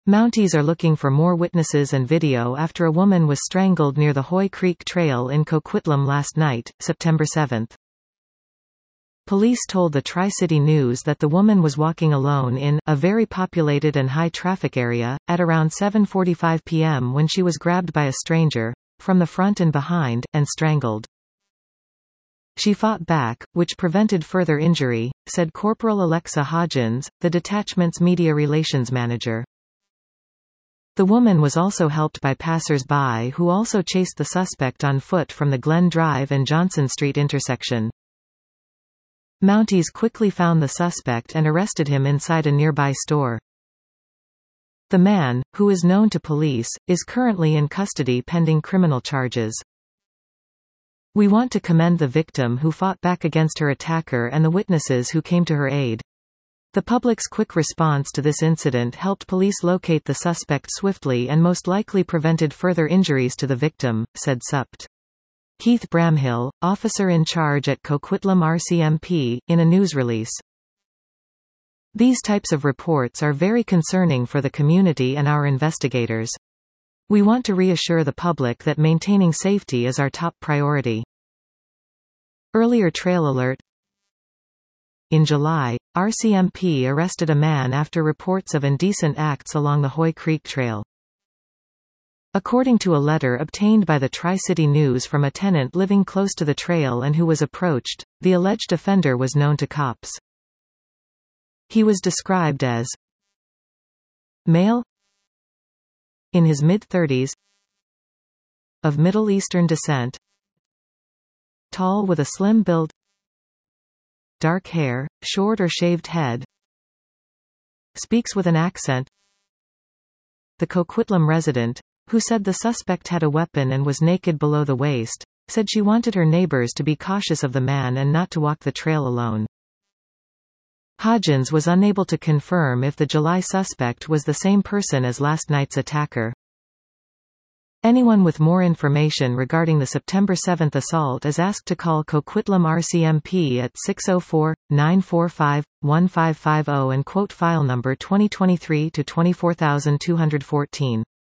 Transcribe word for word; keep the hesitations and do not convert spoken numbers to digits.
Mounties are looking for more witnesses and video after a woman was strangled near the Hoy Creek Trail in Coquitlam last night, September seventh. Police told the Tri-City News that the woman was walking alone in a very populated and high-traffic area, at around seven forty-five p m when she was grabbed by a stranger, from the front and behind, and strangled. She fought back, which prevented further injury, said Corporal Alexa Hodgins, the detachment's media relations manager. The woman was also helped by passers-by who also chased the suspect on foot from the Glen Drive and Johnson Street intersection. Mounties quickly found the suspect and arrested him inside a nearby store. The man, who is known to police, is currently in custody pending criminal charges. We want to commend the victim who fought back against her attacker and the witnesses who came to her aid. The public's quick response to this incident helped police locate the suspect swiftly and most likely prevented further injuries to the victim, said S U P T. Keith Bramhill, officer in charge at Coquitlam R C M P, in a news release. These types of reports are very concerning for the community and our investigators. We want to reassure the public that maintaining safety is our top priority. Earlier trail alert. In July, R C M P arrested a man after reports of indecent acts along the Hoy Creek Trail. According to a letter obtained by the Tri-City News from a tenant living close to the trail and who was approached, the alleged offender was known to cops. He was described as male, in his mid-thirties, of Middle Eastern descent, tall with a slim build, dark hair, short or shaved head, speaks with an accent. The Coquitlam resident, who said the suspect had a weapon and was naked below the waist, said she wanted her neighbors to be cautious of the man and not to walk the trail alone. Hodgins was unable to confirm if the July suspect was the same person as last night's attacker. Anyone with more information regarding the September seventh assault is asked to call Coquitlam R C M P at six oh four, nine four five, one five five oh and quote file number twenty twenty-three to twenty-four two fourteen.